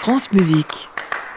France Musique.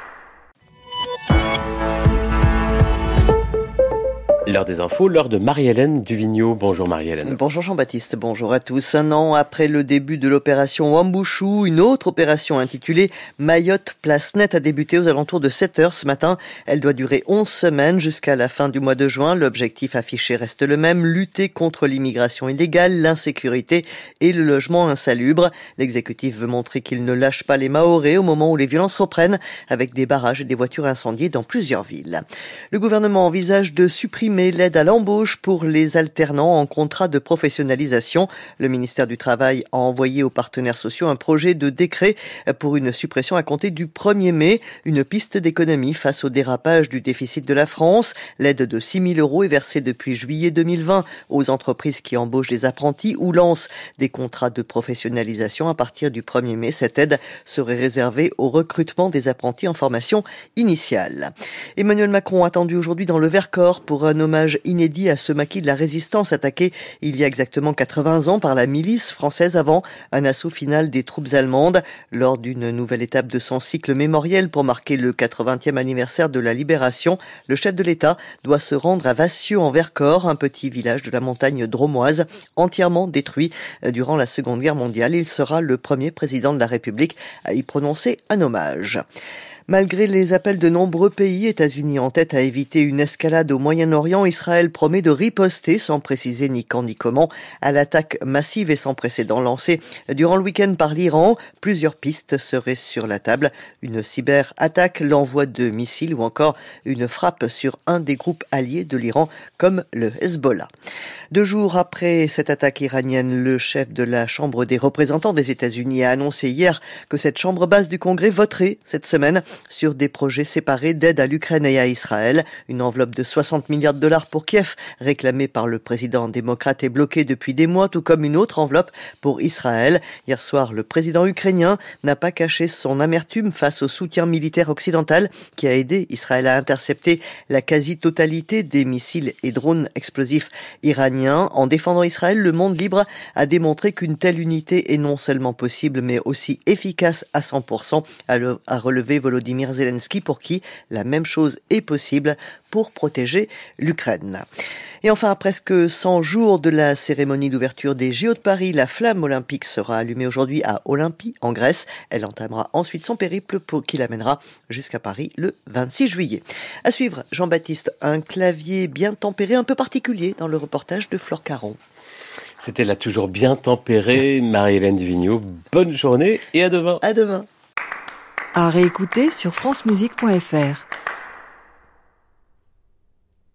L'heure des infos, l'heure de Marie-Hélène Duvigneau. Bonjour Marie-Hélène. Bonjour Jean-Baptiste, bonjour à tous. Un an après le début de l'opération Wambushu, une autre opération intitulée Mayotte Place Nette a débuté aux alentours de 7h ce matin. Elle doit durer 11 semaines jusqu'à la fin du mois de juin. L'objectif affiché reste le même, lutter contre l'immigration illégale, l'insécurité et le logement insalubre. L'exécutif veut montrer qu'il ne lâche pas les Mahorais au moment où les violences reprennent, avec des barrages et des voitures incendiées dans plusieurs villes. Le gouvernement envisage de supprimer l'aide à l'embauche pour les alternants en contrat de professionnalisation. Le ministère du Travail a envoyé aux partenaires sociaux un projet de décret pour une suppression à compter du 1er mai. Une piste d'économie face au dérapage du déficit de la France. L'aide de 6 000 € est versée depuis juillet 2020 aux entreprises qui embauchent des apprentis ou lancent des contrats de professionnalisation. À partir du 1er mai, cette aide serait réservée au recrutement des apprentis en formation initiale. Emmanuel Macron attendu aujourd'hui dans le Vercors pour un hommage inédit à ce maquis de la résistance attaqué il y a exactement 80 ans par la milice française avant un assaut final des troupes allemandes. Lors d'une nouvelle étape de son cycle mémoriel pour marquer le 80e anniversaire de la libération, le chef de l'État doit se rendre à Vassieux en Vercors, un petit village de la montagne drômoise entièrement détruit durant la Seconde Guerre mondiale. Il sera le premier président de la République à y prononcer un hommage. Malgré les appels de nombreux pays, États-Unis en tête à éviter une escalade au Moyen-Orient, Israël promet de riposter, sans préciser ni quand ni comment, à l'attaque massive et sans précédent lancée durant le week-end par l'Iran. Plusieurs pistes seraient sur la table. Une cyberattaque, l'envoi de missiles ou encore une frappe sur un des groupes alliés de l'Iran comme le Hezbollah. 2 jours après cette attaque iranienne, le chef de la Chambre des représentants des États-Unis a annoncé hier que cette chambre basse du Congrès voterait cette semaine sur des projets séparés d'aide à l'Ukraine et à Israël. Une enveloppe de 60 milliards de dollars pour Kiev, réclamée par le président démocrate, est bloquée depuis des mois, tout comme une autre enveloppe pour Israël. Hier soir, le président ukrainien n'a pas caché son amertume face au soutien militaire occidental qui a aidé Israël à intercepter la quasi-totalité des missiles et drones explosifs iraniens. En défendant Israël, le monde libre a démontré qu'une telle unité est non seulement possible, mais aussi efficace à 100%, a relevé Volodymyr Zelensky, pour qui la même chose est possible pour protéger l'Ukraine. Et enfin, à presque 100 jours de la cérémonie d'ouverture des JO de Paris, la flamme olympique sera allumée aujourd'hui à Olympie, en Grèce. Elle entamera ensuite son périple qui l'amènera jusqu'à Paris le 26 juillet. À suivre, Jean-Baptiste, un clavier bien tempéré, un peu particulier dans le reportage de Flore Caron. C'était là toujours bien tempéré, Marie-Hélène Duvigneau. Bonne journée et à demain. À demain. À réécouter sur francemusique.fr.